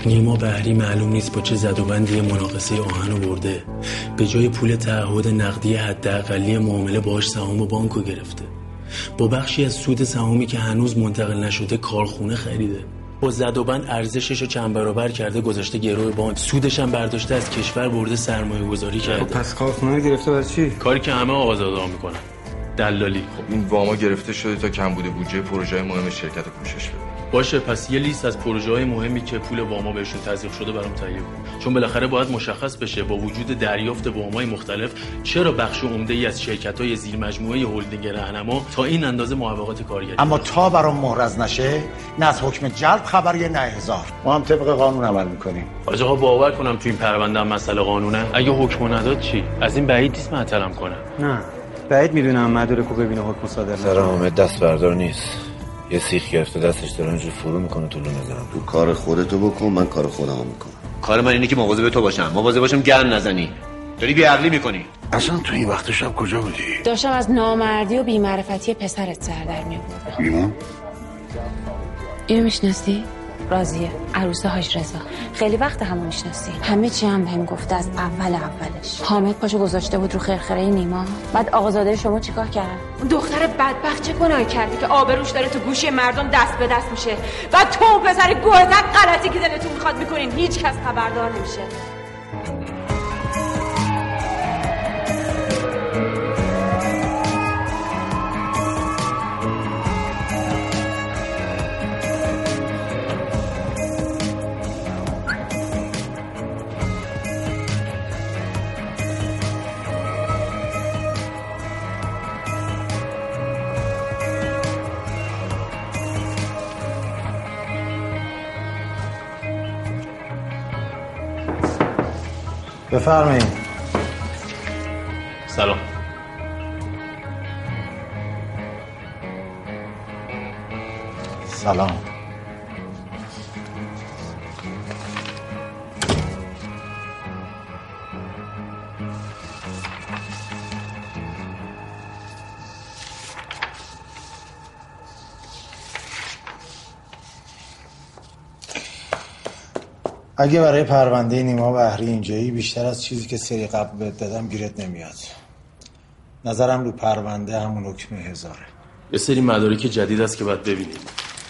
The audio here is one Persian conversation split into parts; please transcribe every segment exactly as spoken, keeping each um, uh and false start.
نیما بحری معلوم نیست با چه زد و بندی مناقصه آهن برده. به جای پول تعهد نقدی حداقلی معامله باهاش سهام بانکو گرفته. با بخشی از سود سهامی که هنوز منتقل نشده کارخونه خریده. با زد و بند ارزشش رو چند برابر کرده گذاشته گروه بانک. سودش هم برداشته از کشور برده سرمایه گذاری کرده. پس کارخونه رو گرفته برای چی؟ کاری که همه آقازاده‌ها میکنن. دلالی. خب این واما گرفته شده تا کم بوده بودجه پروژه مهم شرکت رو پوشش بده. باشه، پس یه لیست از پروژه‌های مهمی که پول واما بهشون تزریق شده برام تهیه کن. چون بالاخره باید مشخص بشه با وجود دریافت وامای مختلف چرا بخش عمده‌ای از شرکت‌های زیر مجموعه هلدینگ رهنما تا این اندازه معوقات کارگری. اما تا برام محرز نشه نه از حکم جلب خبری نه هزار. ما هم طبق قانون عمل می‌کنیم. آج آقا باور کنم تو این پرونده هم مسئله قانونه. اگه حکم نداد چی؟ از این بعید نیست معطلم کنه. نه. بعید میدونم مدارکو ببینه حکم صادر نشه. سر حامد دست بردار نیست. یه سیخ گرفته دستش داره اینجوری فرو میکنه طولو میزنم. تو کار خودتو بکن، من کار خودمو میکنم. کار من اینه که مواظب تو باشم، مواظب باشم گن نزنی. داری بی‌عقلی میکنی. اصلا تو این وقت شب کجا بودی؟ داشتم از نامردی و بی‌معرفتی پسرت سر در می‌آوردم. ایمان؟ اینو میشناسی؟ راضیه، عروس حاج رضا. خیلی وقت همو میشناسی. همه چی هم بهم گفته از اول اولش. حامد پاشو گذاشته بود رو خرخره نیما. بعد آقازاده شما چیکار کرد؟ اون دختر بدبخت چه گناهی کرده که آبروش داره تو گوشی مردم دست به دست میشه. بعد تو پسر گوهتک غلطی که دلتون میخواد میکنین، هیچ کس خبردار نمیشه. بفرمایید. سلام. سلام. اگه برای پرونده نیما بحری اینجایی بیشتر از چیزی که سری قبل بهت دادم گیرت نمیاد. نظرم رو پرونده همون حکم هزاره. یه سری مدارک جدید است که باید ببینید.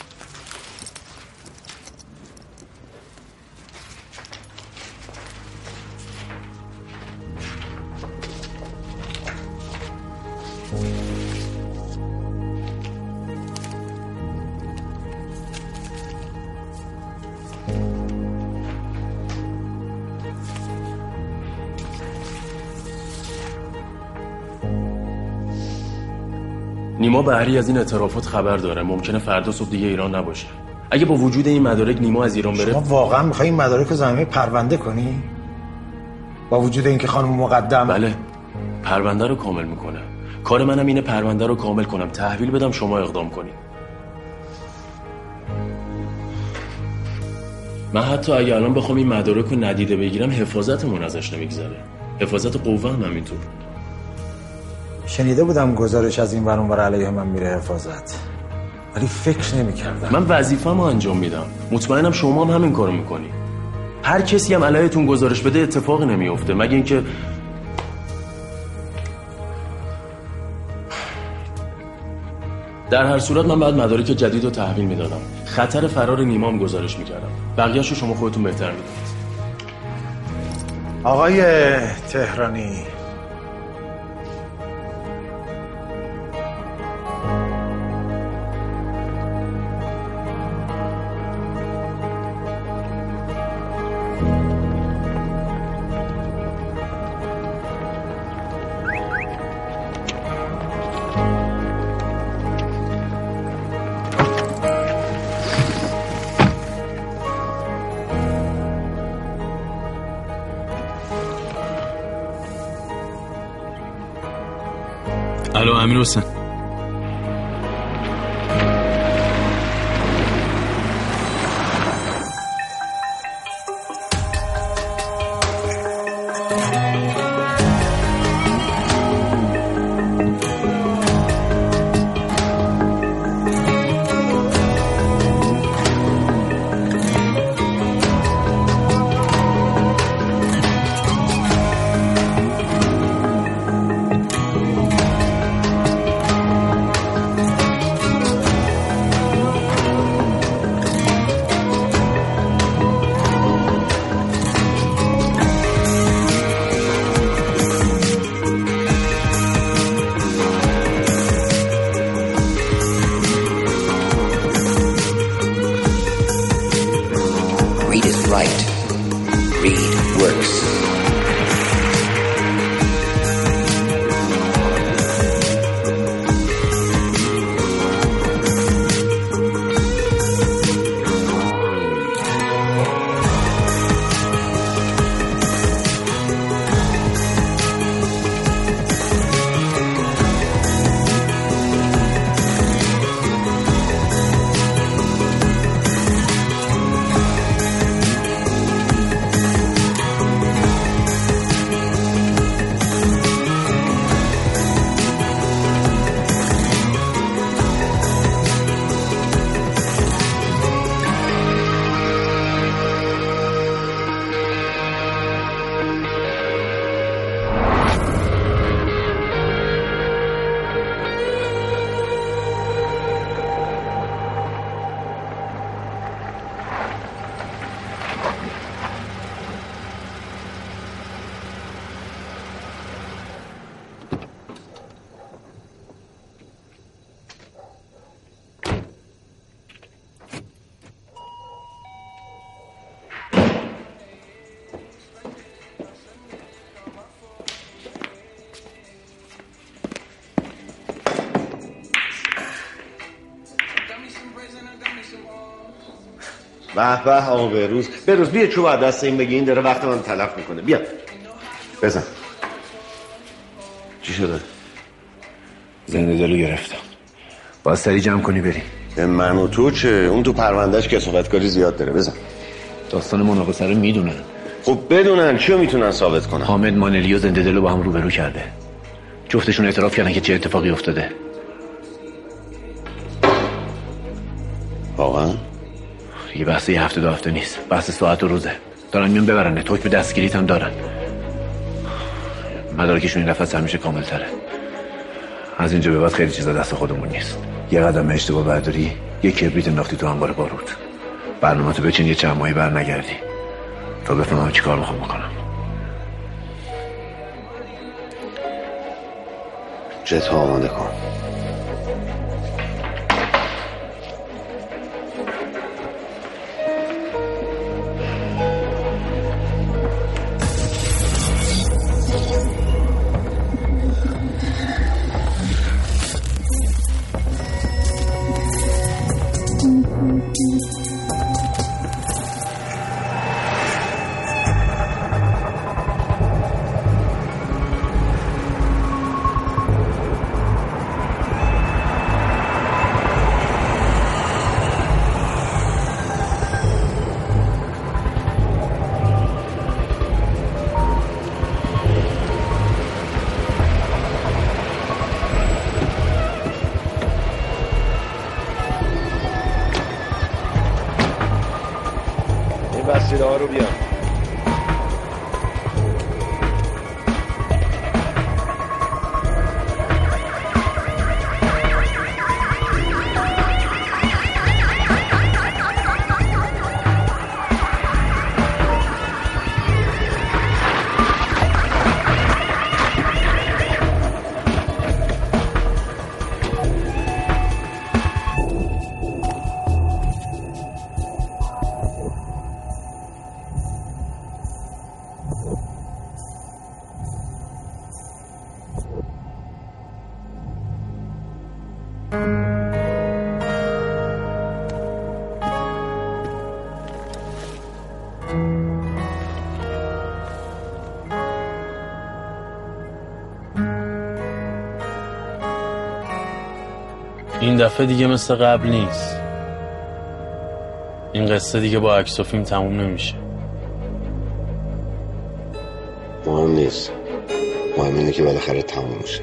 نیما بحری از این اعترافات خبر داره. ممکنه فردا صبح دیگه ایران نباشه. اگه با وجود این مدارک نیما از ایران بره، شما واقعا میخوای این مدارک رو زمینه پرونده کنی؟ با وجود اینکه خانم مقدم بله پرونده رو کامل میکنه. کار منم اینه پرونده رو کامل کنم، تحویل بدم، شما اقدام کنید. من حتی اگه الان بخوام این مدارک رو ندیده بگیرم حفاظتمون ازش نمیگذره. حفاظت قوه هم همینطور. شنیده بودم گزارش از این ور اون ور علیه من میره حفاظت، ولی فکر نمی‌کردم. من وظیفه‌مو انجام میدم. مطمئنم شما هم همین کارو میکنی. هر کسی هم علیهتون گزارش بده اتفاقی نمیفته، مگه اینکه در هر صورت من بعد مدارک جدید رو تحویل میدادم. خطر فرار نیمام گزارش میکردم. بقیه‌شو شما خودتون بهتر میدونید. آقای تهرانی، الو امیر حسین. به به آقا بهروز بهروز بیا چوب از دست این بگی، این داره وقت من تلف میکنه. بیا بزن. چی شده؟ زنده دلو گرفتم. باید سری جمع کنی بریم. من و تو چه؟ اون تو پروندهش کثافتکاری زیاد داره. بزن. داستان مناقصه رو میدونن. خب بدونن چیو میتونن ثابت کنن؟ حامد مانلی و زنده دلو با هم روبرو کرده. جفتشون اعتراف کردن که چه اتفاقی افتاده. واقعا؟ یه بحث یه هفته دو هفته نیست، بحث ساعت و روزه. دارن میون ببرنه، حکم دستگیریت هم دارن. مدارکشون این دفعه همیشه کامل تره. از اینجا به بعد خیلی چیزا دست خودمون نیست. یه قدم اشتباه برداری، یه کبریت انداختی تو انبار بارود. برنامه‌تو بچین یه چند ماهی بر نگردی تا بفهمم چی کار میخوام بکنم. جت آماده کن. وسیله ها رو بیار. این دفعه دیگه مثل قبل نیست. این قصه دیگه با عکس و فیلم تموم نمیشه. مهم نیست، مهم اینه که بالاخره تموم میشه.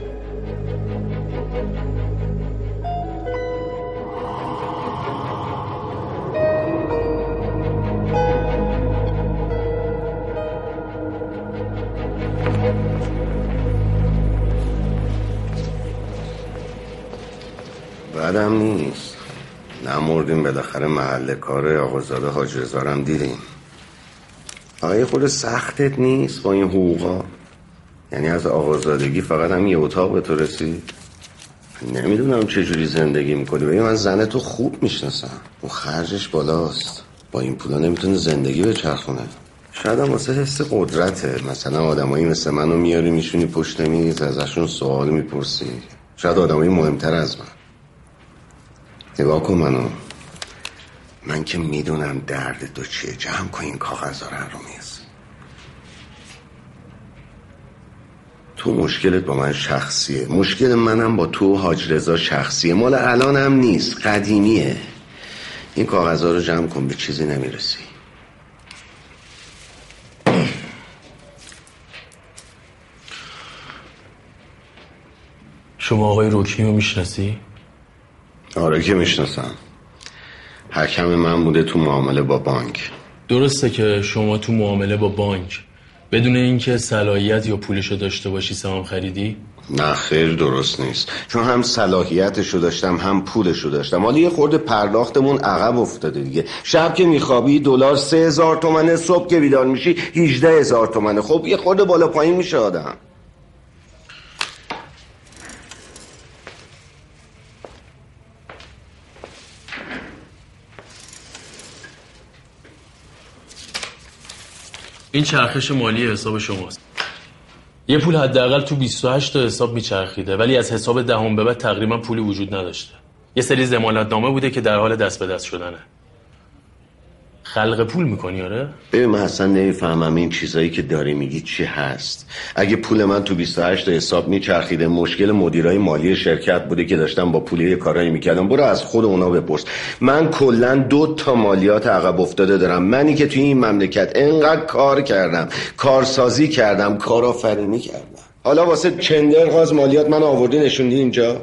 بعدم نیست، نمردیم بالاخره محل کار آقازاده حاج رضا رو هم دیدیم. آقای خود سختت نیست با این حقوقا؟ یعنی از آقازادگی فقط هم یه اتاق به تو رسید؟ نمیدونم چجوری زندگی میکنی. ببین من زن تو خوب میشناسم، اون خرجش بالاست، با این پولا نمیتونه زندگی بچرخونه. شاید هم واسه حس قدرته، مثلا آدمایی مثل منو میاری میشونی پشت میز ازشون سوال میپرسی. شاید آدمایی مهمتر از من. نگاه کن منو، من که میدونم درد تو چیه. جمع کن این کاغذها رو میز. تو مشکلت با من شخصیه، مشکل منم با تو حاج رضا شخصیه. مال الان هم نیست، قدیمیه. این کاغذها رو جمع کن، به چیزی نمیرسی. شما آقای رکنی رو میشناسی؟ آره که میشناسم. حکم من بوده تو معامله با بانک. درسته که شما تو معامله با بانک بدون اینکه صلاحیت یا پولشو داشته باشی سهام خریدی؟ نه خیر، درست نیست. چون هم صلاحیتشو داشتم هم پولشو داشتم. حالا یه خورده پرداختمون عقب افتاده دیگه. شب که میخوابی دلار سه هزار تومنه، صبح که بیدار میشی هجده هزار تومنه. خب یه خورده بالا پایین میشه آدم. این چرخش مالی حساب شماست. یه پول حداقل تو بیست و هشت تا حساب میچرخیده، ولی از حساب دهم به بعد تقریبا پولی وجود نداشته. یه سری ضمانتنامه بوده که در حال دست به دست شدنه. خلق پول میکنی؟ آره. ببین من اصلا نمیفهمم این چیزایی که داری میگی چی هست. اگه پول من تو بیست و هشت حساب میچرخیده، مشکل مدیرای مالی شرکت بوده که داشتم با پول یه کارایی میکردم، برو از خود اونا بپرس. من کلا دو تا مالیات عقب افتاده دارم. منی که توی این مملکت انقدر کار کردم، کارسازی کردم، کارآفرینی کردم، حالا واسه چندر غاز مالیات من آوردی نشوندی اینجا؟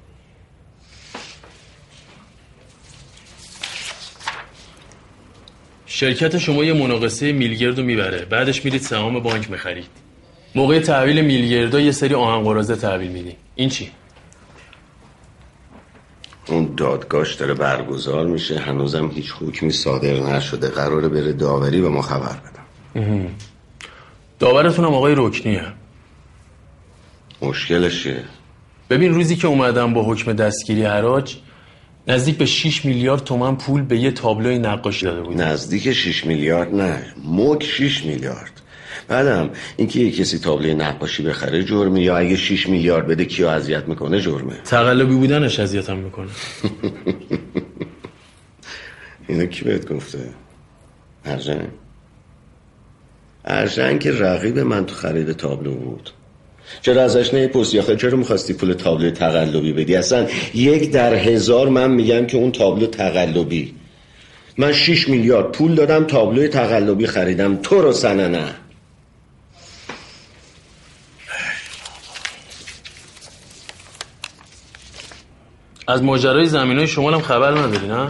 شرکت شما یه مناقصه میلگرد رو میبره، بعدش میرید سهام بانک میخرید. موقع تحویل میلگردا یه سری آهن قراضه تحویل میدی. این چی؟ اون دادگاهش داره برگزار میشه، هنوزم هیچ حکمی صادر نشده، قراره بره داوری و ما خبر بدم. داورتون هم آقای رکنیه. مشکلش چیه؟ ببین روزی که اومدم با حکم دستگیری حراج نزدیک به شش میلیارد تومان پول به یه تابلوی نقاشی داده بود. نزدیک شش میلیارد نه، مک شش میلیارد. بعدم اینکه یه کسی تابلوی نقاشی بخره جرمه، یا اگه شش میلیارد بده کیو اذیت میکنه جرمه. تقلبی بودنش اذیتم میکنه. اینو کی بهت گفته؟ ارژن؟ ارژن که رقیب من تو خرید تابلو بود. چرا ازش نمیپرسی آخه چرا میخواستی پول تابلو تقلبی بدی؟ اصلا یک در هزار من میگم که اون تابلو تقلبی. من شش میلیارد پول دادم تابلوی تقلبی خریدم، تو رو سنه نه. از ماجرای زمینای شما هم خبر نداری نه؟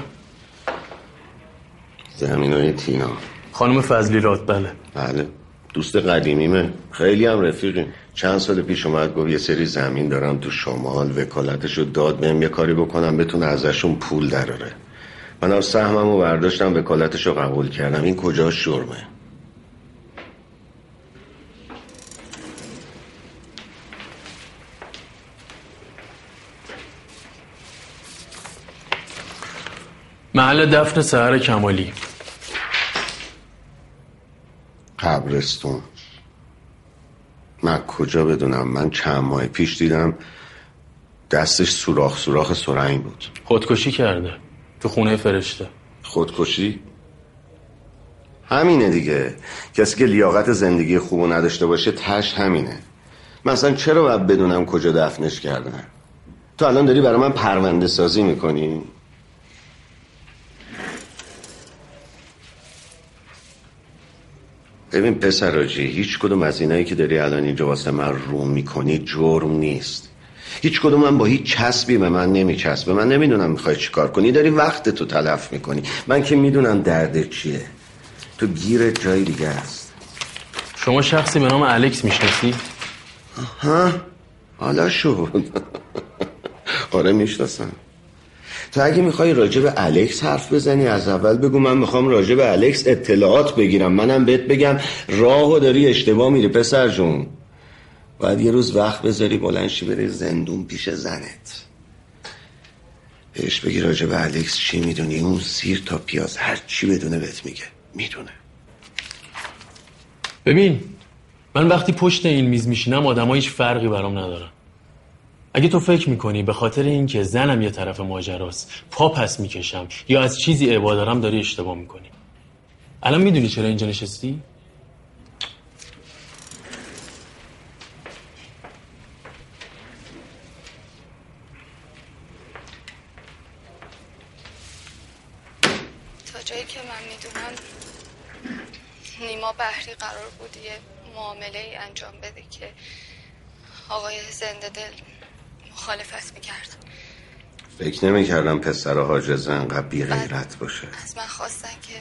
زمینای تینا خانم فضلی راد؟ بله بله، دوست قدیمیمه، خیلی هم رفیقیم. چند سال پیش اومد گفت یه سری زمین دارم تو شمال، وکالتشو داد بهم یه کاری بکنم بتونه ازشون پول دراره. منم سهممو برداشتم، وکالتشو قبول کردم. این کجاش جرمه؟ محل دفن سحر کمالی. قبرستون. من کجا بدونم؟ من چند ماه پیش دیدم دستش سوراخ سوراخ سرنگ بود. خودکشی کرده تو خونه فرشته. خودکشی؟ همینه دیگه. کسی که لیاقت زندگی خوبو نداشته باشه تش همینه. مثلا چرا باید بدونم کجا دفنش کردن؟ تو الان داری برای من پرونده سازی میکنی؟ ببین پسراجی، هیچ کدوم از اینایی که داری الان اینجا واسه من رو میکنی جرم نیست. هیچ کدوم من با هیچ چسبی به من نمیچسبه. من نمیدونم میخوای چی کار کنی، داری وقت تو تلف میکنی. من که میدونم درد چیه. تو گیرت جای دیگه است. شما شخصی به نام الکس میشناسی؟ ها؟ حالا شد. آره میشناسم. تو اگه میخوای راجع به الکس حرف بزنی از اول بگو من میخوام راجع به الکس اطلاعات بگیرم، منم بهت بگم راهو داری اشتباه میری پسر جون. باید یه روز وقت بذاری بلنشی بری زندون پیش زنت، بهش بگی راجع به الکس چی میدونی. اون سیر تا پیاز هر چی بدونه بهت میگه، میدونه. ببین من وقتی پشت این میز میشینم آدم‌ها هیچ فرقی برام ندارن. اگه تو فکر میکنی به خاطر این که زنم یه طرف ماجراست پا پس میکشم یا از چیزی عبا دارم، داری اشتباه میکنی. الان میدونی چرا اینجا نشستی؟ تا جایی که من میدونم نیما بحری قرار بود یه معامله ای انجام بده که آقای زنده دل مخالفت میکرد. فکر نمیکردم پسر حاجزه انقدر بی غیرت باشه. از من خواستن که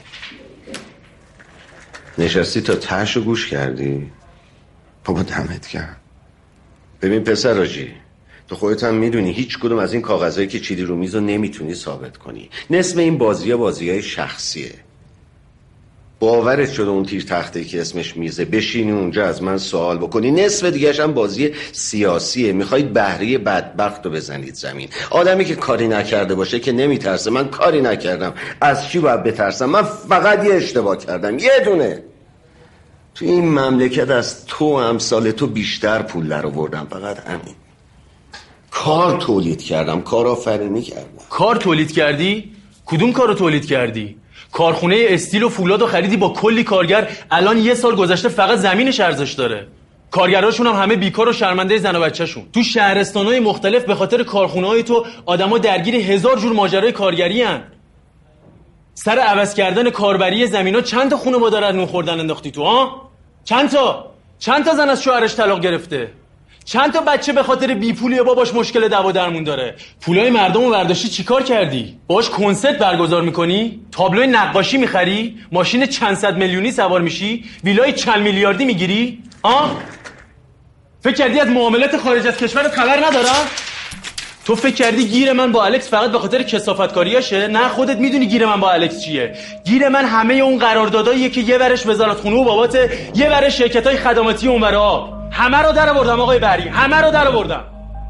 نشستی تا تهشو گوش کردی؟ بابا دمت گرم. ببین پسر آجی، تو خودت هم میدونی هیچ کدوم از این کاغذایی که چیدی رو میز رو نمیتونی ثابت کنی. نصف این بازی‌ها بازی‌های شخصیه. باورت شده اون تیر تخته که اسمش میزه بشینی اونجا از من سوال بکنی. نصف دیگه‌ش هم بازی سیاسیه. میخواید بهری بدبخت رو بزنید زمین. آدمی که کاری نکرده باشه که نمیترسه. من کاری نکردم، از چی باید بترسم؟ من فقط یه اشتباه کردم، یه دونه. تو این مملکت از تو امثال تو بیشتر پول در آوردم، فقط همین. کار تولید کردم، کارآفرینی کردم. کار تولید کردی؟ کدوم کارو تولید کردی؟ کارخونه استیل و فولاد و خریدی با کلی کارگر، الان یه سال گذشته فقط زمینش ارزش داره. کارگراشون هم همه بیکار و شرمنده زن و بچه‌شون. تو شهرستان‌های مختلف به خاطر کارخونه‌های تو آدما درگیر هزار جور ماجرای کارگری ان. سر عوض کردن کاربری زمینا چند تا خانواده رو نون خوردن انداختی تو ها؟ چند تا؟ چند تا زن از شوهرش طلاق گرفته؟ چند تا بچه به خاطر بیپولی باباش مشکل دوا درمون داره؟ پولای مردمو برداشتی چیکار کردی؟ باهاش کنسرت برگزار میکنی؟ تابلوی نقاشی میخری؟ ماشین چند صد میلیونی سوار میشی؟ ویلای چند میلیاردی میگیری؟ آ؟ فکر کردی از معاملات خارج از کشورت خبر ندارم؟ تو فکر کردی گیر من با الکس فقط به خاطر کثافتکاریاشه؟ نه، خودت میدونی گیر من با الکس چیه. گیر من همه اون قرارداداییه که یه ورش وزارتخونه و باباته، یه ورش شرکتای خدماتی اونور آب. همه رو در آوردم آقای بری، همه رو در آوردم.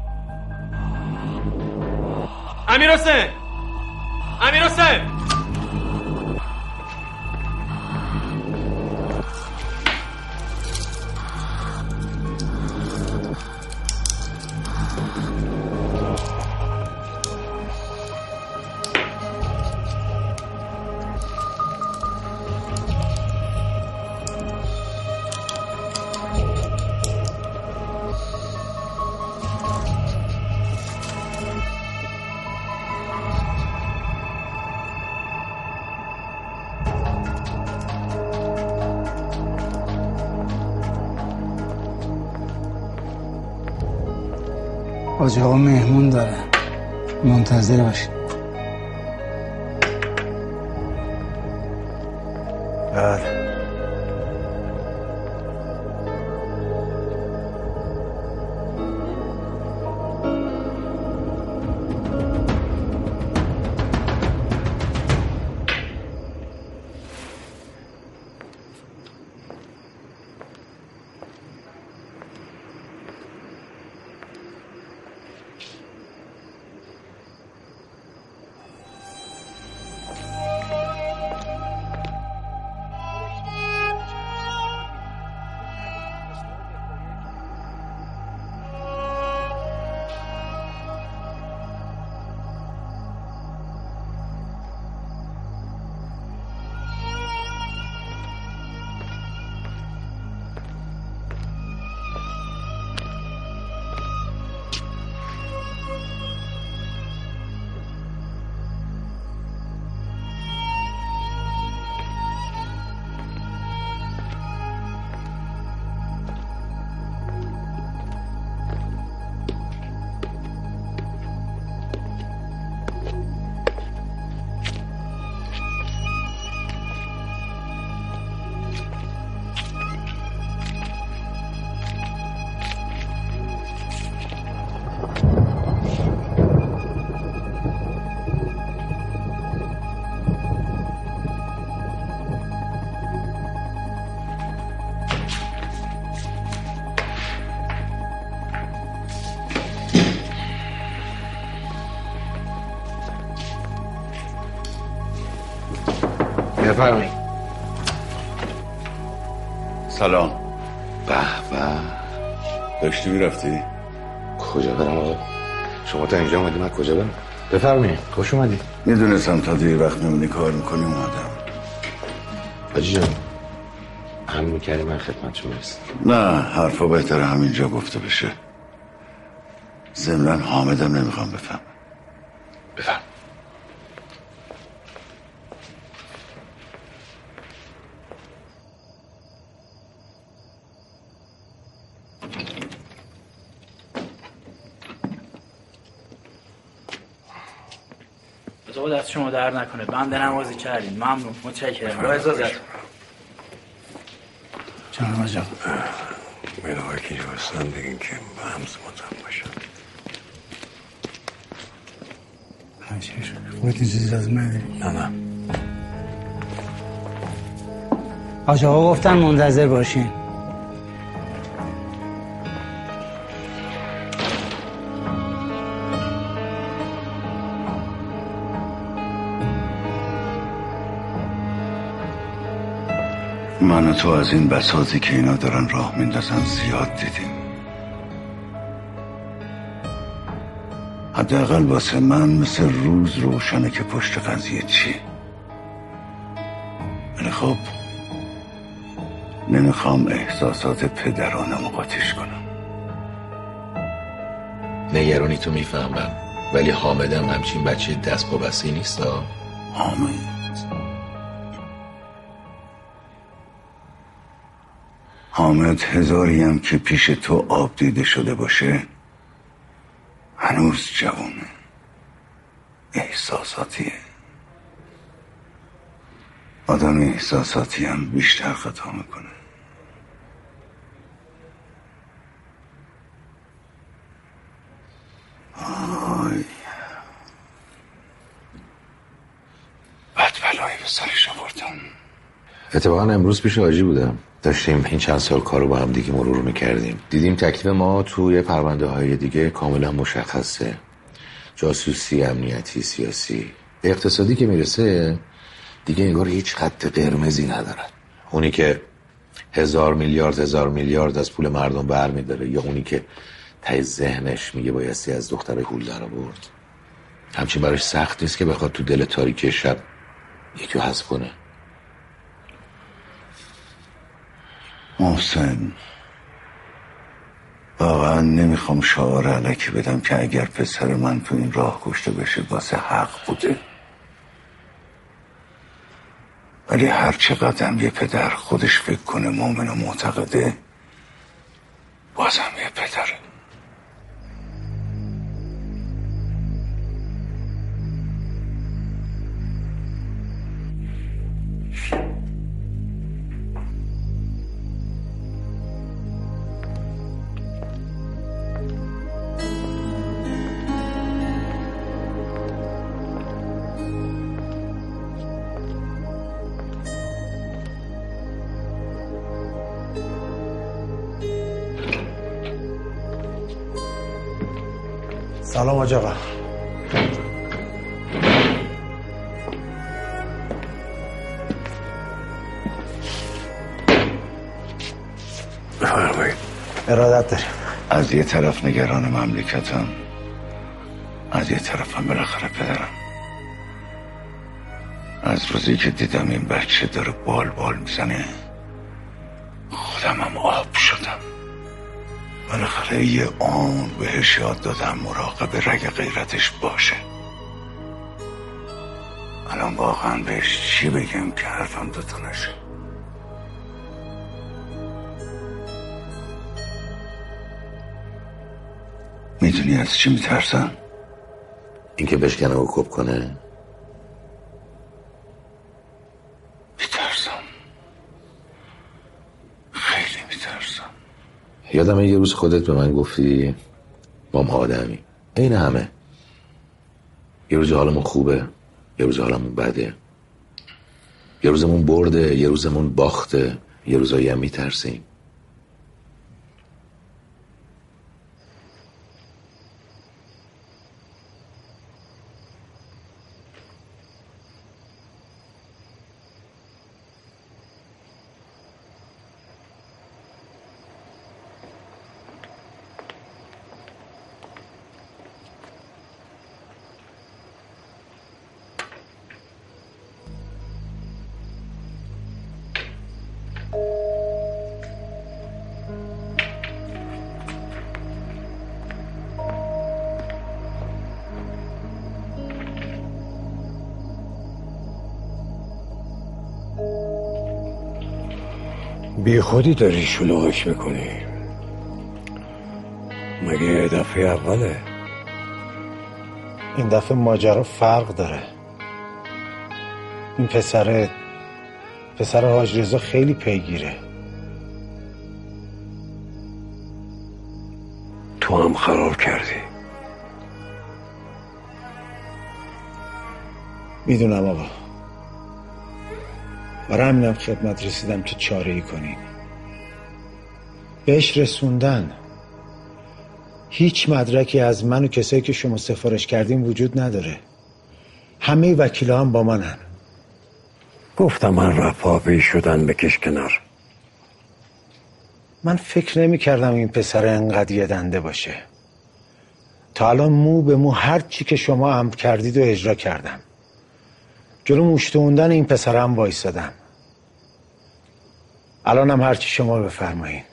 امیر حسین، امیر حسین، حاج آقا مهمون داره، منتظر باشید. بله. بفرمایید. سلام. به به. داشتی میرفتی؟ کجا برم آقا؟ شما تا اینجا اومدی، من کجا برم؟ بفرمایید، خوش اومدی. میدونستم تا دیر وقت میمونی کار میکنی اومدم. حاجی جان، هم میکردی من خدمت شما برسم. نه، حرفا بهتره همینجا گفته بشه. ضمناً حامدم نمیخوام بفهم. بفرم. خدا دست شما در نکنه، بنده نمازی کردین. ممنون، متشکرم. با اجازت. جانم آجا ملاقه که جواستان بگین که با همز مطمئن باشن. همچه شد خودت این چیزی از من داری؟ نه نه آجا آقا گفتن منتظر باشین. من و تو از این بساطی که اینا دارن راه میندازن زیاد دیدیم. حداقل واسه من مثل روز روشنه که پشت قضیه چی. خب نمیخوام احساسات پدرانم قاطیش کنم. نگرانی تو میفهمم، ولی حامدم همچین بچه دست با بسته نیست ها. حامد حامد هزاری هم که پیش تو آب دیده شده باشه هنوز جوونه، احساساتیه. آدم احساساتی هم بیشتر خطا میکنه. آی بد بلایی به سرش آوردم. اتفاقا امروز پیش حاجی بودم، داشتیم این چند سال کارو با هم دیگه مرور میکردیم. دیدیم تکلیف ما توی پرونده های دیگه کاملا مشخصه، جاسوسی، امنیتی، سیاسی، اقتصادی که میرسه دیگه انگار هیچ خط قرمزی ندارن. اونی که هزار میلیارد هزار میلیارد از پول مردم برمیداره، یا اونی که ته ذهنش میگه بایستی از دختر پول در آورد، همچین براش سخت نیست که بخواد تو دل تاریکی شب یکی رو حذف کنه. محسن واقعا نمیخوام شعار علکی بدم که اگر پسر من تو این راه کشته بشه واسه حق بوده، ولی هر چقدر یه پدر خودش فکر کنه مومن و معتقده، بازم یه پدره. سلام حاج آقا. بفرمایید. ارادت داریم. از یه طرف نگران مملکتم، از یه طرف هم بالاخره پدرم. از روزی که دیدم این بچه داره بال بال میزنه خودم هم آب شدم. بالاخره یه آن بهش یاد دادم مراقب رگ غیرتش باشه. الان واقعا بهش چی بگم که حرفم دوتا نشه؟ میدونی از چی میترسم؟ اینکه بشکنه و کپ کنه. میترسم، خیلی میترسم. یادمه یه روز خودت به من گفتی ما هم آدمی این همه، یه روز حالمون خوبه، یه روز حالمون بده، یه روزمون برده، یه روزمون باخته، یه روزایی هم میترسیم. بی خودی داری شلوغش میکنی، مگه دفعه اوله؟ این دفعه ماجرا فرق داره. این پسر پسر حاج رضا خیلی پیگیره. تو هم خراب کردی. میدونم آقا، برای همینم خدمت رسیدم که چاره ای کنین. بهش رسوندن. هیچ مدرکی از من و کسایی که شما سفارش کردین وجود نداره. همه وکیلا هم با منن. گفتم من رفاقی شدن بکش کنار. من فکر نمی کردم این پسر انقدر یه دنده باشه. تا الان مو به مو هر چی که شما امر کردید و اجرا کردم. جلو مشتوندن این پسرم وایسادم. الانم هرچی شما بفرمایین.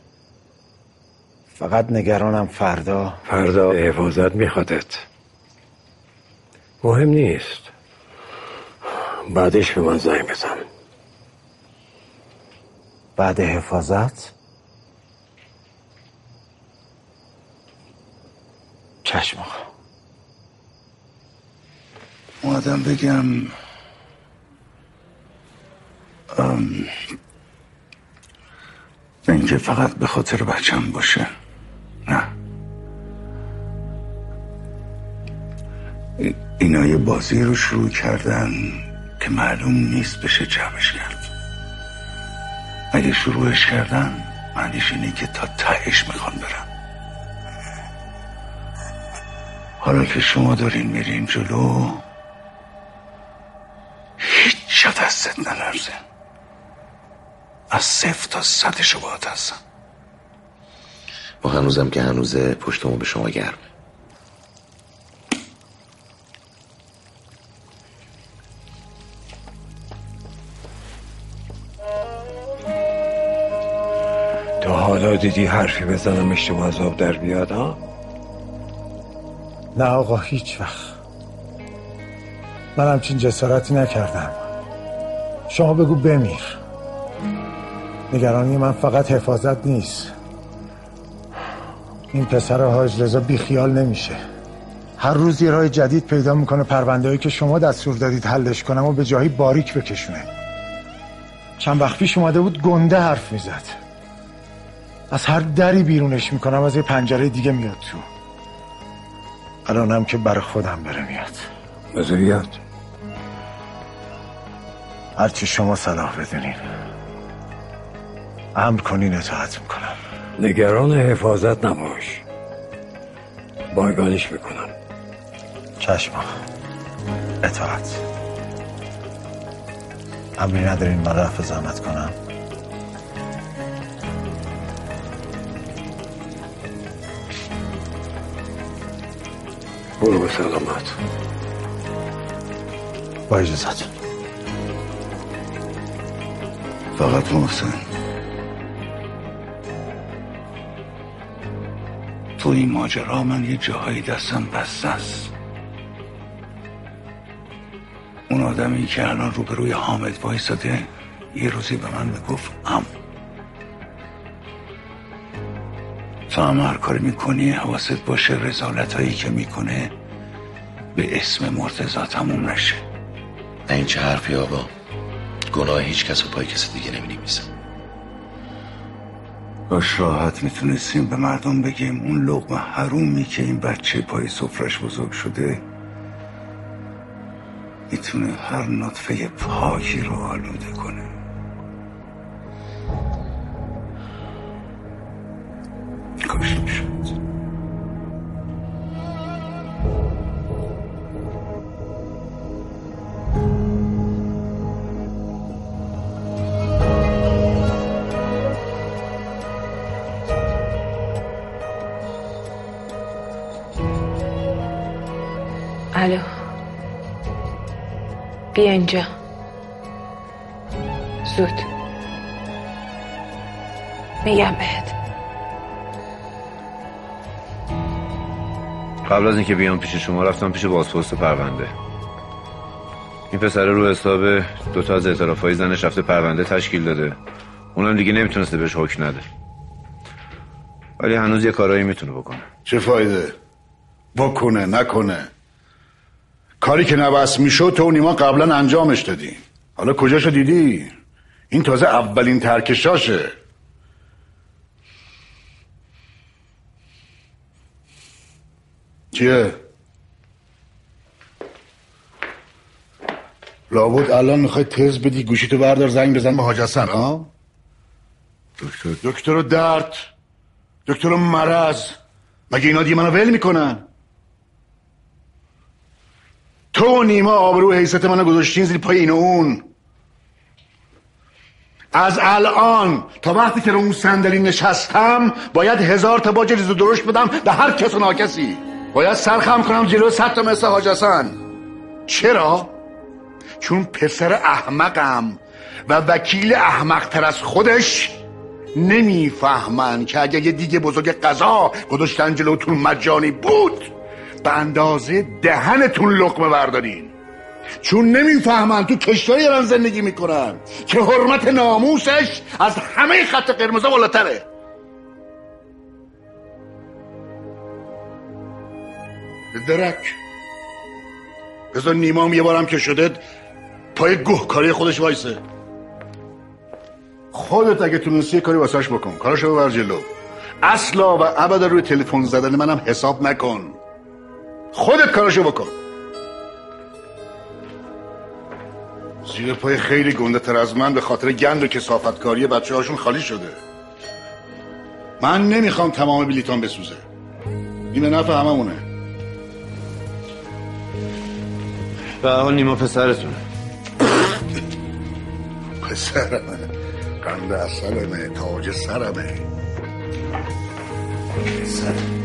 فقط نگرانم فردا فردا حفاظت میخوادت. مهم نیست، بعدش به من زنگ بزن. بعد حفاظت؟ چشم آقا. اومدم بگم ام... اینکه فقط به خاطر بچم باشه. نه، اینا یه بازی رو شروع کردن که معلوم نیست بشه جمعش کرد. اگه شروعش کردن معنیش اینه که تا تهش میخوان برن. حالا که شما دارین میرین جلو، هیچ جا دستت نلرزه. از صفر تا صدشو باید هستن. و هنوزم که هنوزه پشتمون به شما گرمه. تا حالا دیدی حرفی بزنم اشتباه از آب در بیاد ها؟ نه آقا، هیچ وقت. من همچین جسارتی نکردم. شما بگو بمیر. نگرانی من فقط حفاظت نیست. این پسر حاج رضا بی خیال نمیشه. هر روز یه راه جدید پیدا میکنه پرونده‌ای که شما دستور دادید حلش کنم و به جایی باریک بکشونه. چند وقت پیش اومده بود گنده حرف میزد. از هر دری بیرونش میکنم، از یه پنجره دیگه میاد تو. الانم که برای خودم بره میاد. بذار بیاد. هرچی شما صلاح بدونین. امر کنین اطاعت میکنم. نگران حفاظت نباش، بایگانش میکنم. چشم آقا، اطاعت. امری ندارین من رفع زحمت کنم؟ برو به سلامت. با اجازت. فقط محسن، تو این ماجرا من یه جاهایی دستم بسته است. اون آدمی که الان روبروی حامد وایساده یه روزی به من بگفت ام تو هم هر کاری میکنی حواست باشه رسالت هایی که میکنه به اسم مرتضی تموم نشه. نه این چه حرفی آقا؟ گناه هیچ کس و پای کسی دیگه نمی نویسم. باش راحت میتونستیم به مردم بگیم اون لقمه حرومی که این بچه پای سفرش بزرگ شده میتونه هر نطفه پاکی رو آلوده کنه. کاش میشد. الو، بیا اینجا زود. میگم بهت قبل از اینکه بیام پیش شما رفتم پیش بازپرس پرونده. این پسر رو حساب دوتا از اعترافای زنش رفته پرونده تشکیل داده. اونم دیگه نمیتونسته بهش حکم نده، ولی هنوز یه کارایی میتونه بکنه. چه فایده؟ بکنه نکنه کاری که نبس میشد تو و نیما قبلا انجامش دادی. حالا کجاشو دیدی؟ این تازه اولین ترکشاشه. چیه؟ لابد الان میخوای تز بدی گوشیتو بردار زنگ بزن به حاج حسن ها؟ دکتر دکتر درد، دکتر مرض، مگه اینا دیگه منو ول میکنن؟ تو و نیما آبرو حیثیت منو گذاشتین زیر پای این و اون. از الان تا وقتی که رو اون صندلی نشستم باید هزار تا باج ریز و درشت بدم به هر کس و ناکسی. باید سرخم کنم جلو صد تا مثل حاج حسن. چرا؟ چون پسر احمقم و وکیل احمق تر از خودش نمیفهمن که اگه یه دیگه بزرگ قضا گذاشتن جلوتون مجانی بود به اندازه دهنتون لقمه بردارین، چون نمیفهمن تو کشوری دارن زندگی میکنن که حرمت ناموسش از همه خط قرمزا بالاتره. درک بذار نیمام یه بارم که شده پای گوهکاری خودش وایسه. خودت اگه تونستی کاری واسش بکن، کارشو ببر جلو. اصلا و ابدا روی تلفن زدن منم حساب نکن، خودت کارشو بکن. زیر پای خیلی گنده تر از من به خاطر گند و کثافتکاری بچه هاشون خالی شده. من نمیخوام تمام بلیتان بسوزه، این به نفع هممونه. به حال نیما پسرتونه. پسرمه، قند اصلمه، تاج سرمه. سرمه.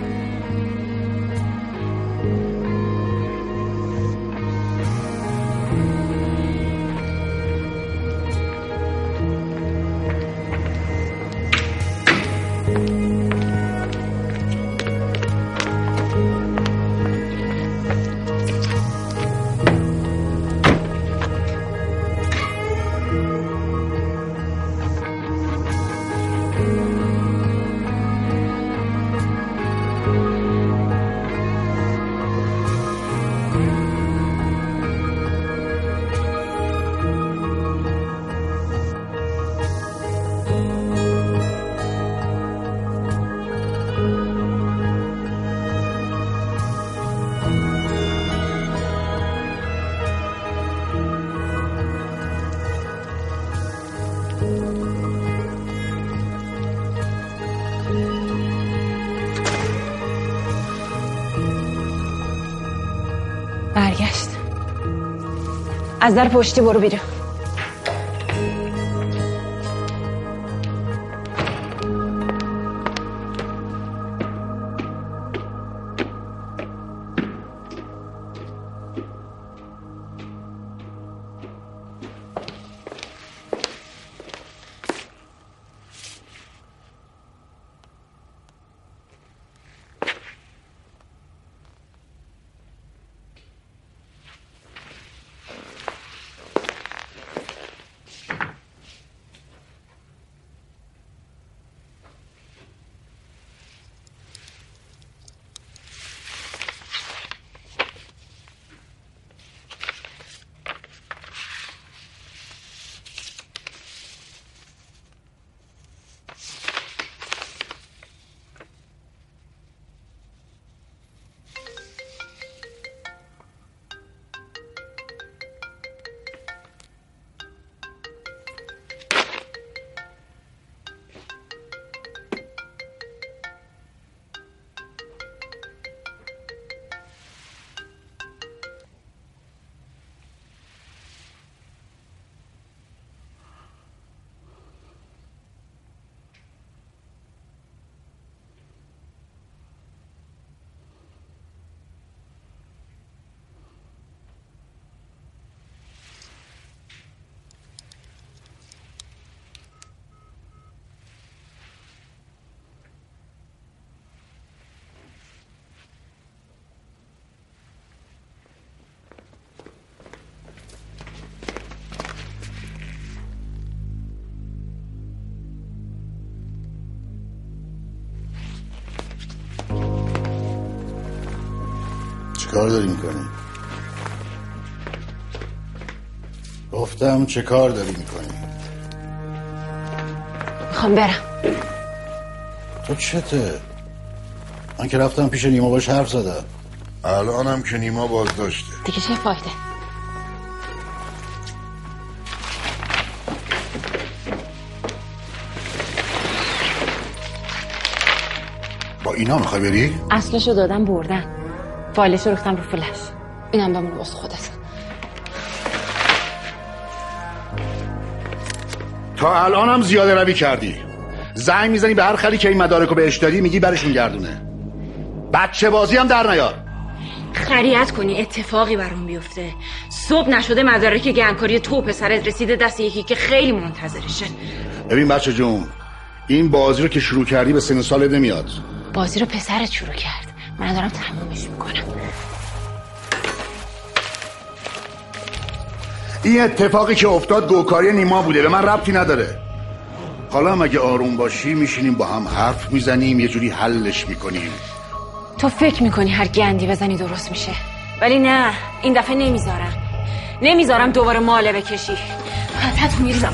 برگشت. از در پشتی برو بیرون. چه کار داری میکنی؟ گفتم چه کار داری میکنی؟ میخوام برم. تو چته؟ من که رفتم پیش نیما باش حرف زدم، الانم که نیما باز داشته. دیگه چه فایده؟ با اینا میخوای بری؟ اصلشو دادم بردن، فایلشو ریختم رو فلش. اینم بمونه واسه خودت. تا الانم زیاده روی کردی. زنگ میزنی به هر خری که این مدارکو بهش دادی میگی برشون گردونه. بچه بازی هم در نیار. خریت کنی اتفاقی برام بیفته. صبح نشده مدارک گنگکاری تو پسرت رسیده دست یکی که خیلی منتظرشه. ببین بچه جون، این بازی رو که شروع کردی به سن سالت نمیاد. بازی رو پسرت شروع کرد، من دارم تمومش میکنم. این اتفاقی که افتاد گوکاری نیما بوده، به من ربطی نداره. حالا هم اگه آروم باشی میشینیم با هم حرف میزنیم، یه جوری حلش میکنیم. تو فکر میکنی هر گندی بزنی درست میشه، ولی نه، این دفعه نمیذارم نمیذارم دوباره ماله بکشی. خطت میریزم.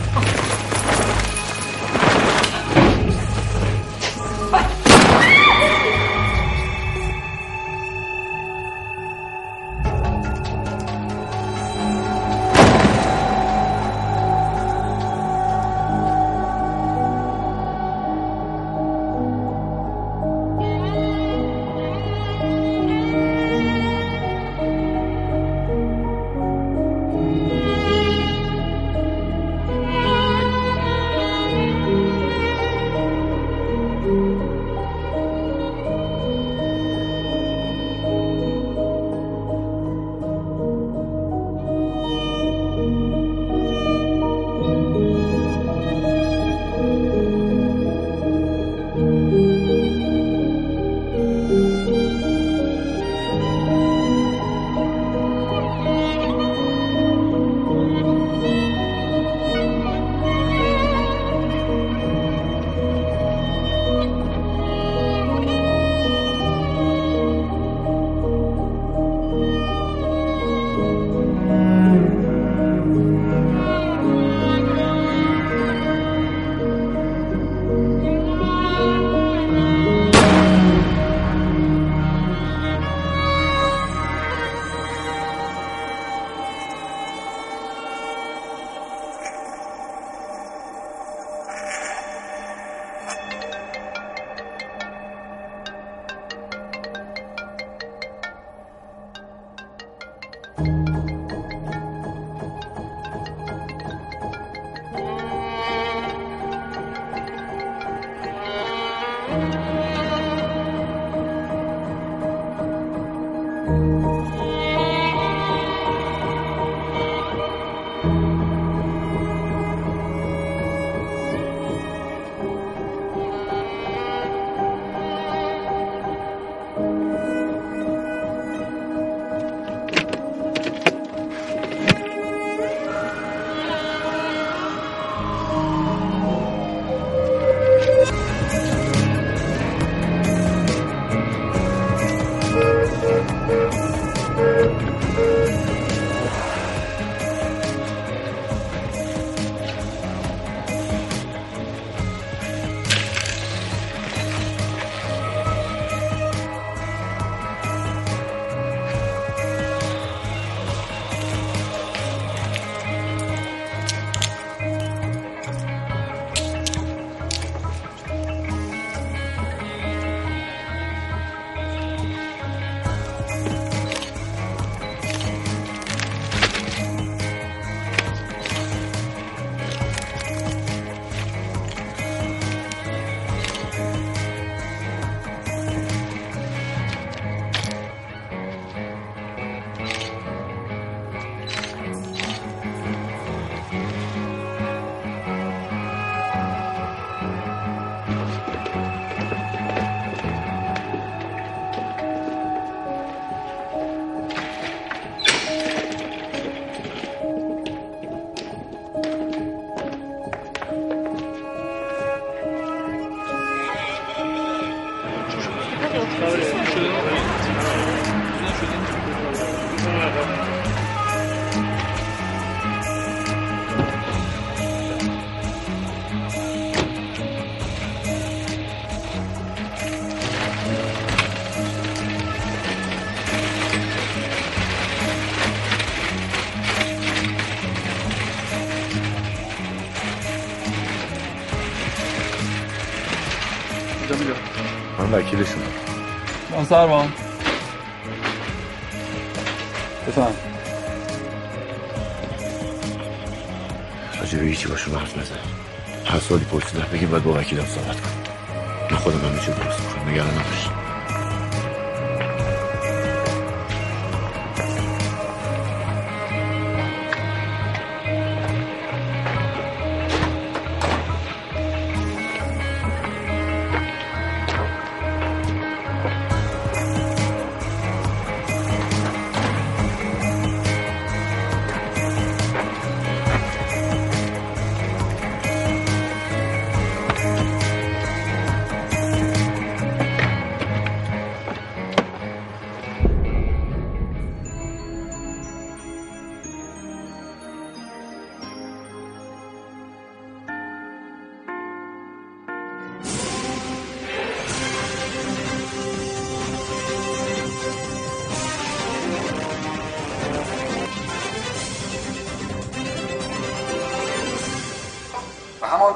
من وکیلشونم. من سرمان بفهم. راجبه هیچی باشون حرف نزن. هر سوالی پرسیدن بگیم باید با وکیلم صحبت کنم. من خودم همه چی درست میکنم، نگران نباش.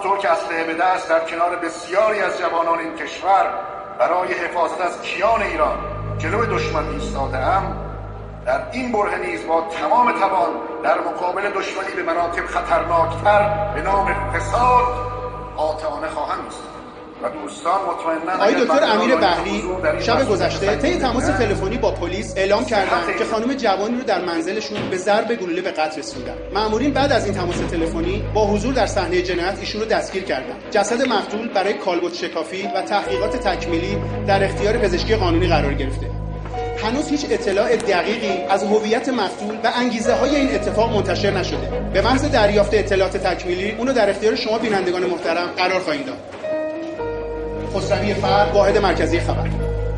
همانطور که اسلحه به دست در کنار بسیاری از جوانان این کشور برای حفاظت از کیان ایران جلوی دشمن ایستاده‌ام، در این برهه نیز با تمام توان در مقابل دشمنی به مناطق خطرناکتر به نام فساد قاطعانه خواهم ایستاد. و دوستان مطمئناً آقای دکتر امیر بحری شب گذشته طی تماس تلفنی با پلیس اعلام کردند که خانم جوانی رو در منزلشون به ضرب گلوله به قتل رسوندن. مأمورین بعد از این تماس تلفنی با حضور در صحنه جنایت ایشون رو دستگیر کردند. جسد مقتول برای کالبد شکافی و تحقیقات تکمیلی در اختیار پزشکی قانونی قرار گرفته. هنوز هیچ اطلاع دقیقی از هویت مقتول و انگیزه های این اتفاق منتشر نشده. به محض دریافت اطلاعات تکمیلی اونو در اختیار شما بینندگان محترم قرار خواهیم داد. خسروی فرد، واحد مرکزی خبر.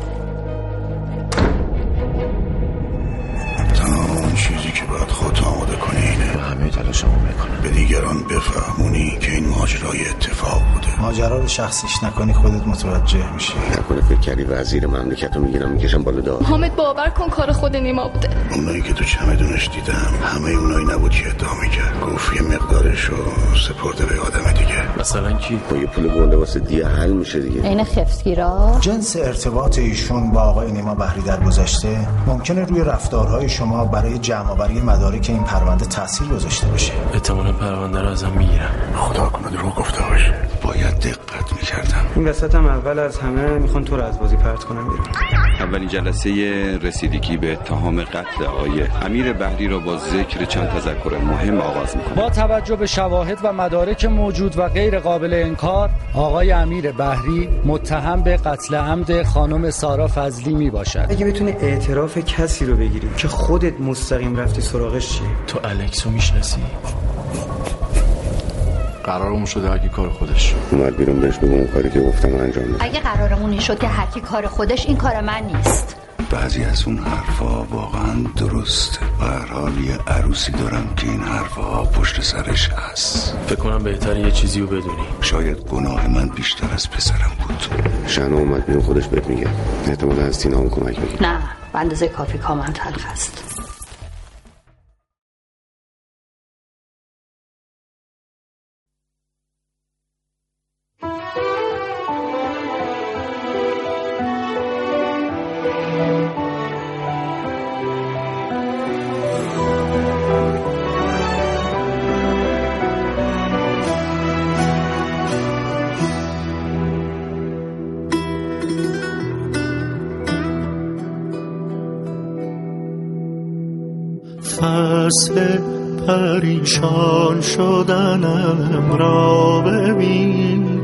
تمام چیزی که باید خودت آماده کنی اینه و همه تلاشمو میکنم به دیگران بفهمونی که این ماجرای اتفاق بوده. ماجرا رو شخصیش نکنی خودت متوجه میشی. نکنه فکر کردی وزیر مملکت رو میگیرم میکشم بالا دار. حامد باور کن کار خود نیما بوده. اونایی که تو چمدونش دیدم همه اونایی نبود که ادعا میکرد. گفت یه مقدارشو سپرده به آدم دیگه. مثلا کی؟ با یه پول گنده واسه دیگه حل میشه دیگه. این خفسگیرا. جنس ارتباط ایشون با آقای نیما بحری در گذشته ممکنه روی رفتارهای شما برای جمع‌آوری مدارک این پرونده تاثیر گذاشته باشه. احتمالاً پرونده رو ازم میگیرن. خدا کنه دروغ گفته باشه. باید دقت میکردم. این وسط هم اول از همه میخوان تو رو از بازی پرت کنم بیرون. اولین جلسه رسیدگی به اتهام قتل آقای امیر بحری را با ذکر چند تذکر مهم آغاز می‌کنم. با توجه به شواهد و مدارک موجود و غیر قابل انکار، آقای امیر بحری متهم به قتل عمد خانم سارا فضلی میباشد. اگه بتونی اعتراف کسی رو بگیری که خودت مستقیم رفتی سراغش چی؟ تو الکسو میشناسی؟ قرارمون شده هرکی کار خودش. اومد بیرون بهش بگم اون کاری که گفتم انجام بده. اگه قرارمون این شد که هرکی کار خودش، این کار من نیست. بعضی از اون حرفا واقعا درسته. به هر حال یه عروسی دارم که این حرفا پشت سرش هست. فکر کنم بهتره یه چیزی رو بدونی. شاید گناه من بیشتر از پسرم بود. شنا اومد بیرون خودش بهت میگه. احتمالا از تینا هم کمک بگیر. نه، به اندازه کافی کامم تلخ است. فصل پریشان شدنم را ببین،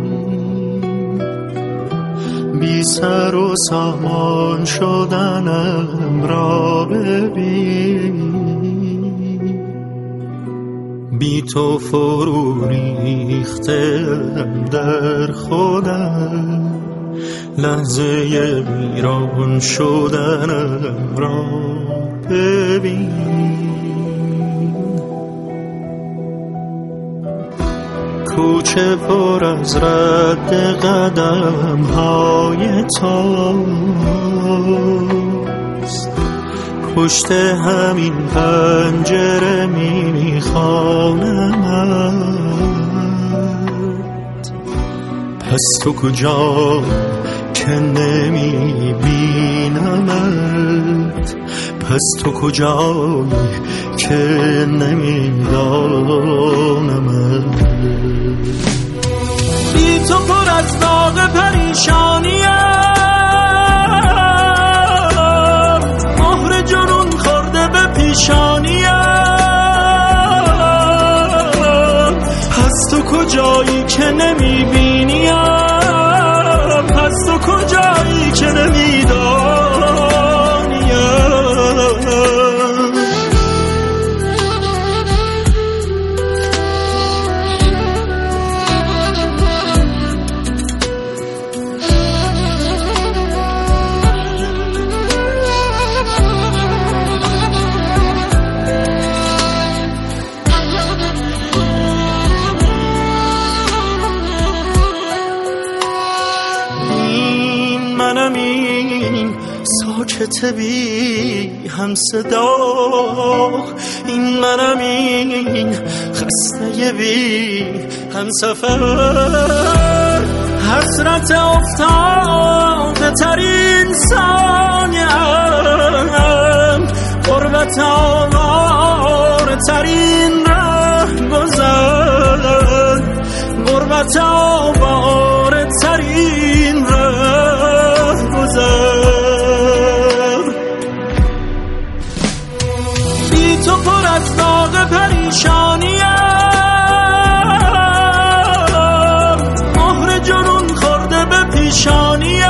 بی سر و سامان شدنم را ببین، بی تو فرو ریختم در خودم، لحظه ویران شدنم را ببین. کوچه پر از رد قدم های تاست، پشت همین پنجره میخوانمت. پس تو کجا که نمیبینمت، پس تو کجایی که نمیدانمت. بی تو پر از داغ پریشانیم، مهر جنون خورده به پیشانیم. پس تو کجایی که نمیبینیم، پس تو کجایی که نمیدانیم. ساکت بی هم صدا، این منم این خسته بی هم سفر، حسرت افتاده ترین ثانیم، غربت آواره ترین ره گذر، غربت آواره ترین ره گذر. بی تو پر از داغ پریشانیم، مهر جنون خورده به پیشانیم،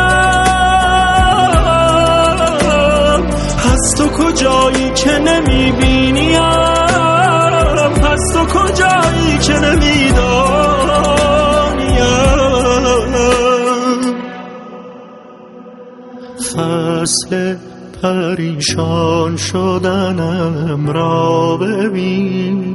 پس تو کجایی که نمیبینیم، پس تو کجایی که نمیدانیم. فصل پریشان شدنم را ببین،